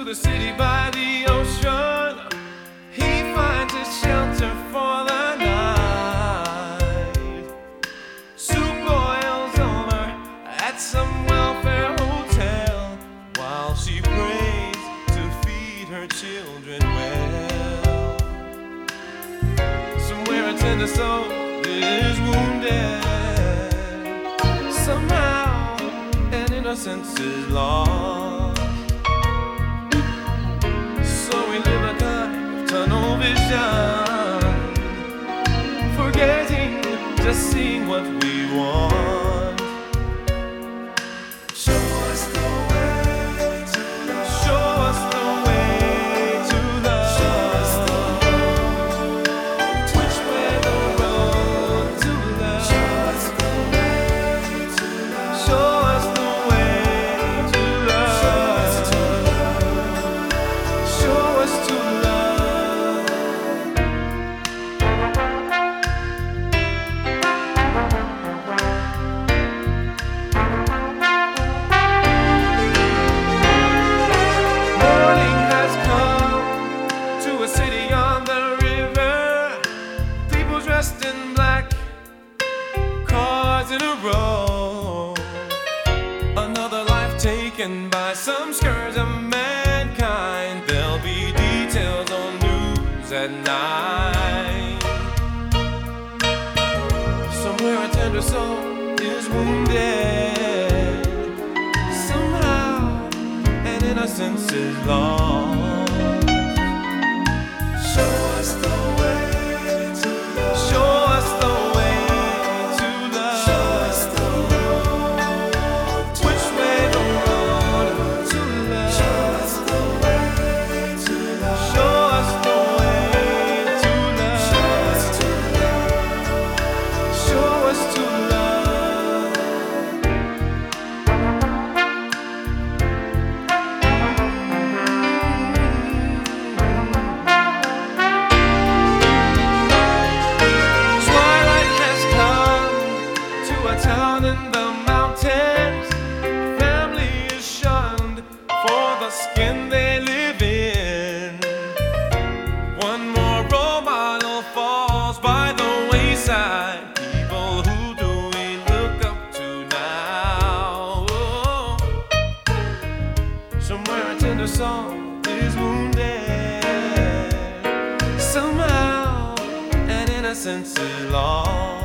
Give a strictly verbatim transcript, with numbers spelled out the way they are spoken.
the city by the ocean. He finds a shelter for the night. Soup boils over at some welfare hotel while she prays to feed her children well. Somewhere a tender soul is wounded. Somehow an innocence is lost. So we live a kind of tunnel vision, forgetting just seeing what we want. Show us the way to love. Show us the way to love. Show us the road. Which way the road to love. Show us the way to love. Show us the way to love. Show us to love. Morning has come to a city on the river. People dressed in black, cars in a row. Another life taken by some scourge of mankind. There'll be details on news at night. Somewhere a tender soul is wounded. Somehow an innocence is lost. Show us the way to love. Show us the way to love. Show us the road. Which way the road to love. Show us the way to love. Show us the way to love. Show us to love. Show us to love. Twilight has come to a town in the mountains. Family is shunned for the skin they live in. One more role model falls by the wayside. People, who do we look up to now? Oh. Somewhere a tender soul is wounded. Somehow an innocence is lost.